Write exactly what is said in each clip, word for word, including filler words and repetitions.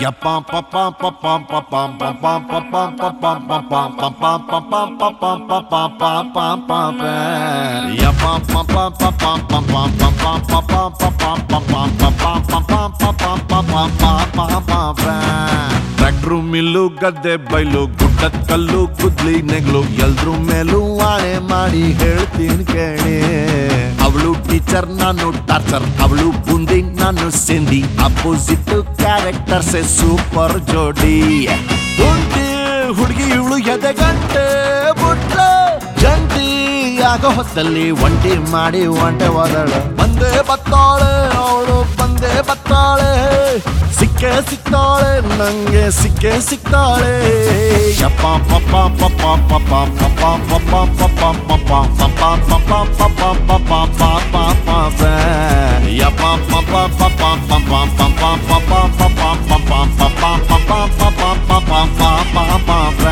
Tractor mill ಗದ್ದೆ ಬೈಲು ಗುಡ್ಡದ ಕಲ್ಲು ಕುದ್ಲಿ ನೆಗ್ಲು ಎಲ್ರೂ ಮೇಲೂ ವಾಣೆ ಮಾಡಿ ಹೇಳ್ತೀನಿ ಕೇಳಿ. ಅವಳು ಟೀಚರ್ ನಾನು ಟಾರ್ಚರ್, ಅವಳು ಬುಂದಿ ನಾನು ಸಿಂಧಿ, ಅಪೋಸಿಟ್ ಕ್ಯಾರೆಕ್ಟರ್ಸ್ ಸೂಪರ್ ಜೋಡಿ. ಗುಂಡಿ ಹುಡುಗಿ ಇವಳು ಎದೆ ಗಂಟೆ ಬುಟ್ಲು ಜಂಟಿ ಆಗೋ ಹೊತ್ತಲ್ಲಿ ಒಂಟಿ ಮಾಡಿ ಒಂಟೆ ಹೋದಳು. ಬಂದೇ ಬತ್ತಾಳೆ ಅವಳು ಬಂದೇ ಬತ್ತಾಳೆ, ಸಿಕ್ಕೇ ಸಿಕ್ತಾಳೆ ನಂಗೆ ಸಿಕ್ಕೇ ಸಿಕ್ತಾಳೆ. ಯಪ್ಪ ಪಪ್ಪ ಪಪ್ಪ ಪಪ್ಪ ಪಪ್ಪ ಪಪ್ಪ ಪಪ್ಪ ಪಪ್ಪ ಪಪ್ಪ ಪಪ್ಪ ಪಪ್ಪ ಪಪ್ಪ ಪಪ್ಪ ಪಪ್ಪ ಯಪ್ಪ ಪಪ್ಪ ಪಪ್ಪ ಪಪ್ಪ ಪಪ್ಪ ಪಪ್ಪ ಪಪ್ಪ ಪಪ್ಪ ಪಪ್ಪ ಪಪ್ಪ ಪಪ್ಪ ಪಪ್ಪ ಪಪ್ಪ.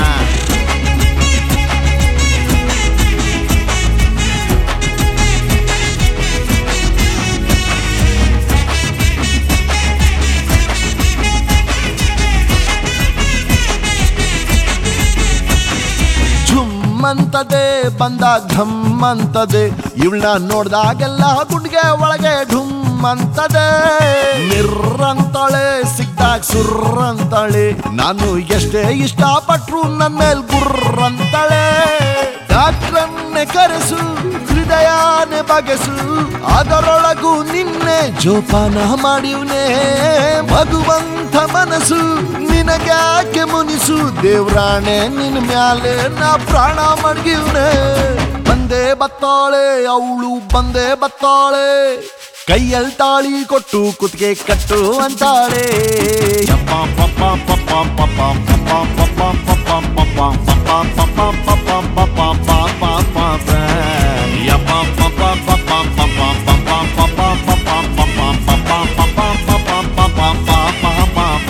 ಅಂತದೆ ಬಂದಾಗ ಢಮ್ ಅಂತದೆ, ಇವಳನ್ನ ನೋಡ್ದಾಗೆಲ್ಲ ಗುಂಡ್ಗೆ ಒಳಗೆ ಢುಮ್ ಅಂತದೆ. ಮಿರ್ರ್ ಅಂತಾಳೆ ಸಿಕ್ದಾಗ ಸುರ್ರ ಅಂತಾಳೆ, ನಾನು ಎಷ್ಟೇ ಇಷ್ಟಪಟ್ರು ನನ್ನ ಮೇಲ್ ಗುರ್ರ ಅಂತಾಳೆ. ಡಾಕ್ಟ್ರನ್ನೇ ಕರೆಸು ಹೃದಯನೇ ಬಗೆಸು, ಅದರೊಳಗೂ ನಿನ್ನೆ ಜೋಪಾನ ಮಾಡಿವ್ನೆ. ಮಗುವಂತ ಮನಸ್ಸು ನಿನಗ್ಯಾಕೆ ಮುನಿಸು, ದೇವ್ರಾಣೆ ನಿನ್ ಮ್ಯಾಲೆ ನಾ ಪ್ರಾಣ ಮಡ್ಗಿವ್ನೆ. ಬಂದೇ ಬತ್ತಾಳೆ ಅವಳು ಬಂದೇ ಬತ್ತಾಳೆ, ಕೈಯಲ್ಲಿ ತಾಳಿ ಕೊಟ್ಟು ಕುತ್ತಿಗೆ ಕಟ್ಟು ಅಂತಾಳೆ. ಯಪ್ಪ ಪಪ್ಪ ಪಪ್ಪ ಪಪ್ಪ ಪಪ್ಪ ಪಪ್ಪ ಪಪ್ಪ ಪಪ್ಪ ಪಪ್ಪ ಪಪ್ಪ ಪಪ್ಪ ಪಪ್ಪ ಪಪ್ಪ ಪಪ್ಪ ಯಪ್ಪ ಪಪ್ಪ ಪಪ್ಪ ಪಪ್ಪ ಪಪ್ಪ ಪಪ್ಪ ಪಪ್ಪ ಪಪ್ಪ ಪಪ್ಪ ಪಪ್ಪ ಪಪ್ಪ ಪಪ್ಪ ಪಪ್ಪ.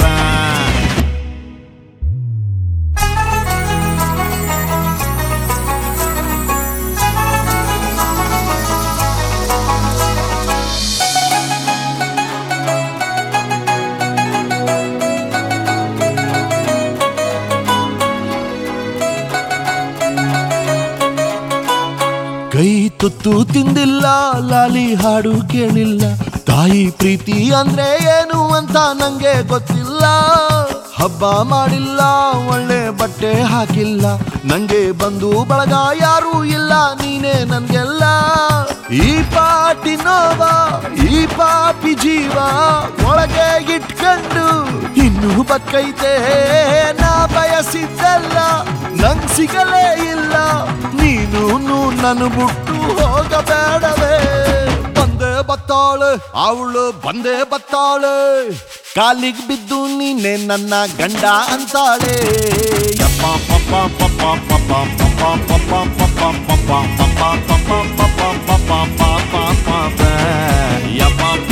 ಕೈ ತುತ್ತು ತಿಂದಿಲ್ಲ ಲಾಲಿ ಹಾಡು ಕೇಳಿಲ್ಲ, ತಾಯಿ ಪ್ರೀತಿ ಅಂದ್ರೆ ಏನು ಅಂತ ನಂಗೆ ಗೊತ್ತಿಲ್ಲ. ಹಬ್ಬ ಮಾಡಿಲ್ಲ ಒಳ್ಳೆ ಬಟ್ಟೆ ಹಾಕಿಲ್ಲ, ನಂಗೆ ಬಂದು ಬಳಗ ಯಾರೂ ಇಲ್ಲ ನೀನೇ ನನ್ಗೆಲ್ಲ. ಈ ಪಾಟಿ ನೋವ ಈ ಪಾಪಿ ಜೀವ ಒಳಗೆ ಇಟ್ಕೊಂಡು ಇನ್ನು ಬಕ್ಕೈತೆ, ನಾ ಬಯಸಿದ್ದಲ್ಲ ನಂಗ್ ಸಿಗಲೇ ಇಲ್ಲ, ನೀನು ನನ್ನ ಬಿಟ್ಟು ಹೋಗಬೇಡವೇ. ಬಂದೇ ಬತ್ತಾಳೆ ಅವಳು ಬಂದೇ ಬತ್ತಾಳೆ, ಕಾಲಿಗೆ ಬಿದ್ದು ನೀನೆ ನನ್ನ ಗಂಡ ಅಂತಾಳೆ. ಯಪ್ಪ ಪಪ್ಪ ಪಪ್ಪ ಪಪ್ಪ ಪಪ್ಪ ಪಪ್ಪ ಪಪ್ಪ ಪಪ್ಪ ಪಪ್ಪ ಪಪ್ಪ ಪಪ್ಪ ಪಪ್ಪ ಪಪ್ಪ ಯಪ್ಪ